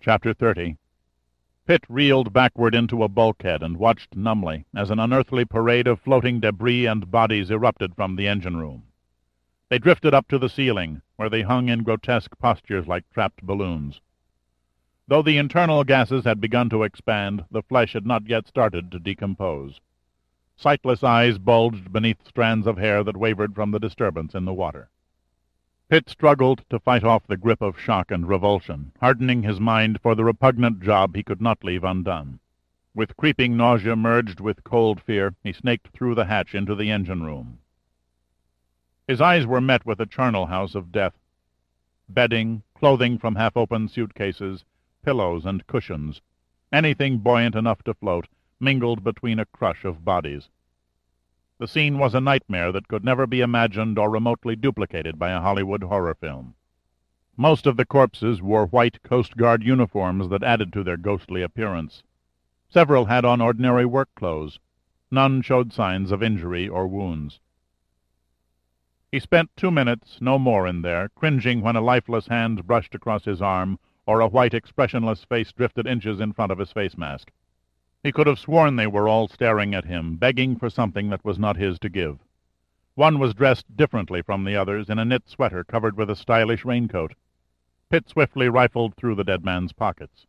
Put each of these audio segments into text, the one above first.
Chapter 30. Pitt reeled backward into a bulkhead and watched numbly as an unearthly parade of floating debris and bodies erupted from the engine room. They drifted up to the ceiling, where they hung in grotesque postures like trapped balloons. Though the internal gases had begun to expand, the flesh had not yet started to decompose. Sightless eyes bulged beneath strands of hair that wavered from the disturbance in the water. Pitt struggled to fight off the grip of shock and revulsion, hardening his mind for the repugnant job he could not leave undone. With creeping nausea merged with cold fear, he snaked through the hatch into the engine room. His eyes were met with a charnel house of death. Bedding, clothing from half-open suitcases, pillows and cushions, anything buoyant enough to float, mingled between a crush of bodies. The scene was a nightmare that could never be imagined or remotely duplicated by a Hollywood horror film. Most of the corpses wore white Coast Guard uniforms that added to their ghostly appearance. Several had on ordinary work clothes. None showed signs of injury or wounds. He spent 2 minutes, no more, in there, cringing when a lifeless hand brushed across his arm or a white, expressionless face drifted inches in front of his face mask. He could have sworn they were all staring at him, begging for something that was not his to give. One was dressed differently from the others in a knit sweater covered with a stylish raincoat. Pitt swiftly rifled through the dead man's pockets.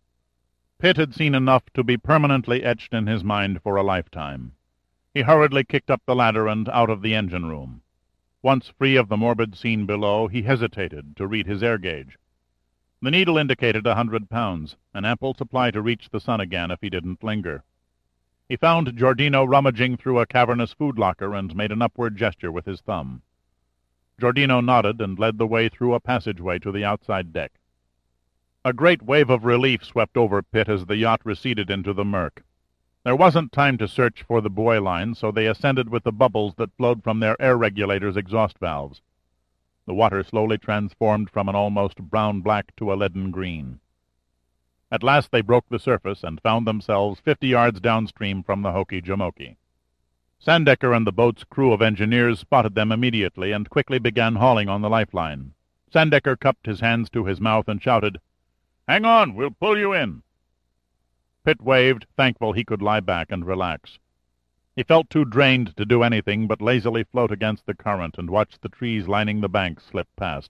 Pitt had seen enough to be permanently etched in his mind for a lifetime. He hurriedly kicked up the ladder and out of the engine room. Once free of the morbid scene below, he hesitated to read his air gauge. The needle indicated 100 pounds, an ample supply to reach the sun again if he didn't linger. He found Giordino rummaging through a cavernous food locker and made an upward gesture with his thumb. Giordino nodded and led the way through a passageway to the outside deck. A great wave of relief swept over Pitt as the yacht receded into the murk. There wasn't time to search for the buoy line, so they ascended with the bubbles that flowed from their air regulator's exhaust valves. The water slowly transformed from an almost brown-black to a leaden green. At last they broke the surface and found themselves 50 yards downstream from the Hoki-Jamoki. Sandecker and the boat's crew of engineers spotted them immediately and quickly began hauling on the lifeline. Sandecker cupped his hands to his mouth and shouted, "Hang on, we'll pull you in." Pitt waved, thankful he could lie back and relax. He felt too drained to do anything but lazily float against the current and watch the trees lining the bank slip past.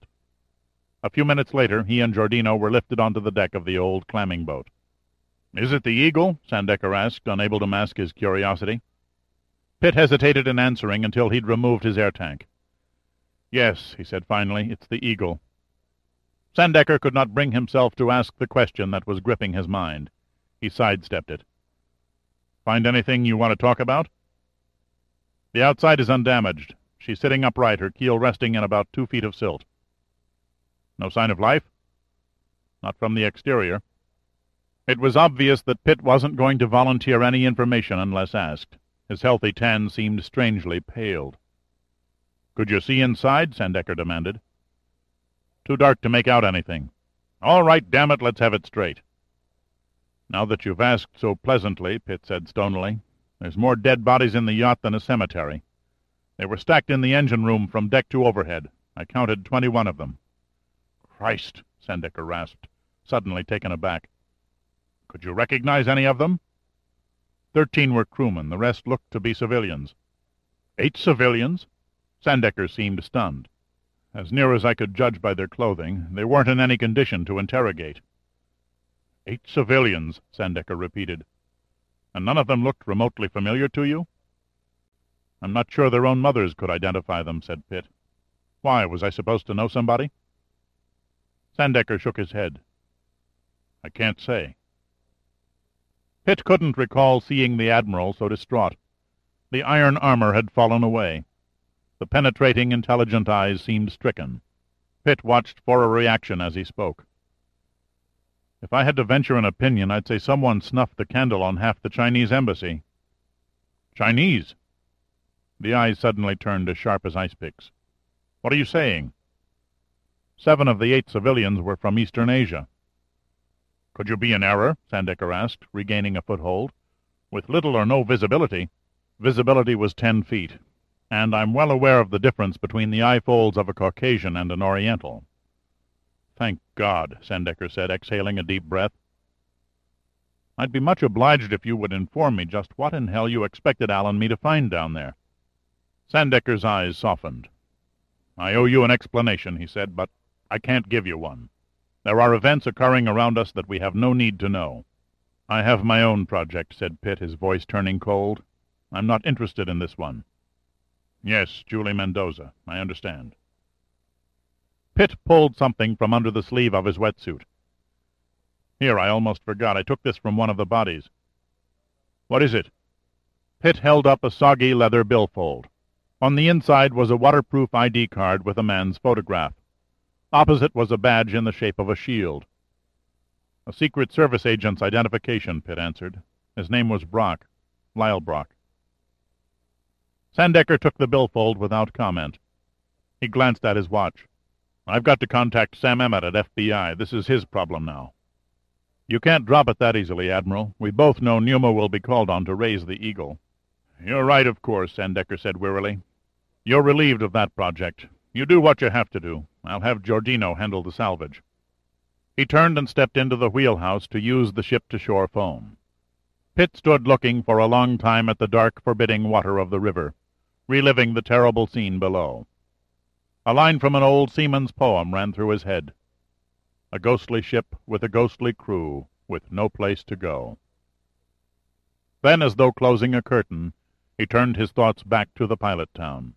A few minutes later, he and Giordino were lifted onto the deck of the old clamming boat. "Is it the Eagle?" Sandecker asked, unable to mask his curiosity. Pitt hesitated in answering until he'd removed his air tank. "Yes," he said finally, "it's the Eagle." Sandecker could not bring himself to ask the question that was gripping his mind. He sidestepped it. "Find anything you want to talk about?" "The outside is undamaged. She's sitting upright, her keel resting in about 2 feet of silt." "No sign of life?" "Not from the exterior." It was obvious that Pitt wasn't going to volunteer any information unless asked. His healthy tan seemed strangely paled. "Could you see inside?" Sandecker demanded. "Too dark to make out anything." "All right, damn it, let's have it straight." "Now that you've asked so pleasantly," Pitt said stonily, "there's more dead bodies in the yacht than a cemetery. They were stacked in the engine room from deck to overhead. I counted 21 of them." "Christ!" Sandecker rasped, suddenly taken aback. "Could you recognize any of them?" 13 were crewmen. The rest looked to be civilians." 8 civilians?" Sandecker seemed stunned. "As near as I could judge by their clothing, they weren't in any condition to interrogate." 8 civilians," Sandecker repeated. "And none of them looked remotely familiar to you?" "I'm not sure their own mothers could identify them," said Pitt. "Why, was I supposed to know somebody?" Sandecker shook his head. "I can't say." Pitt couldn't recall seeing the Admiral so distraught. The iron armor had fallen away. The penetrating, intelligent eyes seemed stricken. Pitt watched for a reaction as he spoke. "If I had to venture an opinion, I'd say someone snuffed the candle on half the Chinese embassy." "Chinese?" The eyes suddenly turned as sharp as ice picks. "What are you saying?" 7 of the 8 civilians were from Eastern Asia." "Could you be in error?" Sandecker asked, regaining a foothold. "With little or no visibility." "Visibility was 10 feet, and I'm well aware of the difference between the eye folds of a Caucasian and an Oriental. "Thank God," Sandecker said, exhaling a deep breath. "I'd be much obliged if you would inform me just what in hell you expected Al and me to find down there." Sandecker's eyes softened. "I owe you an explanation," he said, "but I can't give you one. There are events occurring around us that we have no need to know." "I have my own project," said Pitt, his voice turning cold. "I'm not interested in this one." "Yes, Julie Mendoza. I understand." Pitt pulled something from under the sleeve of his wetsuit. "Here, I almost forgot. I took this from one of the bodies." "What is it?" Pitt held up a soggy leather billfold. On the inside was a waterproof ID card with a man's photograph. Opposite was a badge in the shape of a shield. "A Secret Service agent's identification," Pitt answered. "His name was Brock. Lyle Brock." Sandecker took the billfold without comment. He glanced at his watch. "I've got to contact Sam Emmett at FBI. This is his problem now." "You can't drop it that easily, Admiral. We both know Numa will be called on to raise the Eagle." "You're right, of course," Sandecker said wearily. "You're relieved of that project. You do what you have to do. I'll have Giordino handle the salvage." He turned and stepped into the wheelhouse to use the ship-to-shore phone. Pitt stood looking for a long time at the dark, forbidding water of the river, reliving the terrible scene below. A line from an old seaman's poem ran through his head. A ghostly ship with a ghostly crew, with no place to go. Then, as though closing a curtain, he turned his thoughts back to the pilot town.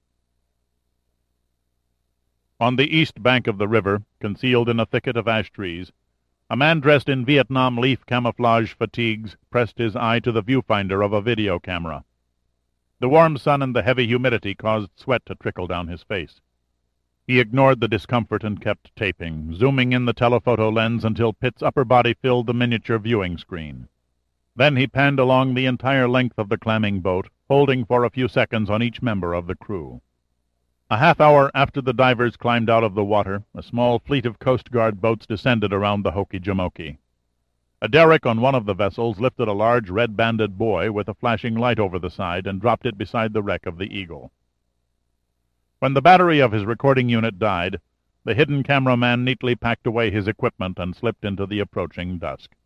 On the east bank of the river, concealed in a thicket of ash trees, a man dressed in Vietnam leaf camouflage fatigues pressed his eye to the viewfinder of a video camera. The warm sun and the heavy humidity caused sweat to trickle down his face. He ignored the discomfort and kept taping, zooming in the telephoto lens until Pitt's upper body filled the miniature viewing screen. Then he panned along the entire length of the clamming boat, holding for a few seconds on each member of the crew. A half-hour after the divers climbed out of the water, a small fleet of Coast Guard boats descended around the Hoki-Jamoki. A derrick on one of the vessels lifted a large red-banded buoy with a flashing light over the side and dropped it beside the wreck of the Eagle. When the battery of his recording unit died, the hidden cameraman neatly packed away his equipment and slipped into the approaching dusk.